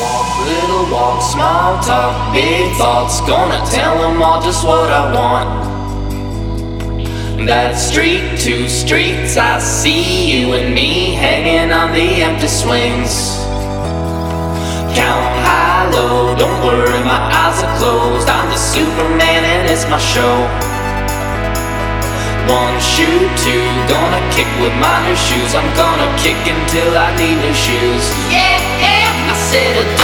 Walk, little walk, small talk, big thoughts. Gonna tell them all just what I want. That street, two streets, I see you and me hanging on the empty swings. Count high, low, don't worry, my eyes are closed. I'm the Superman and it's my show. One shoe, two, gonna kick with my new shoes. I'm gonna kick until I need new shoes. Yeah, I said it.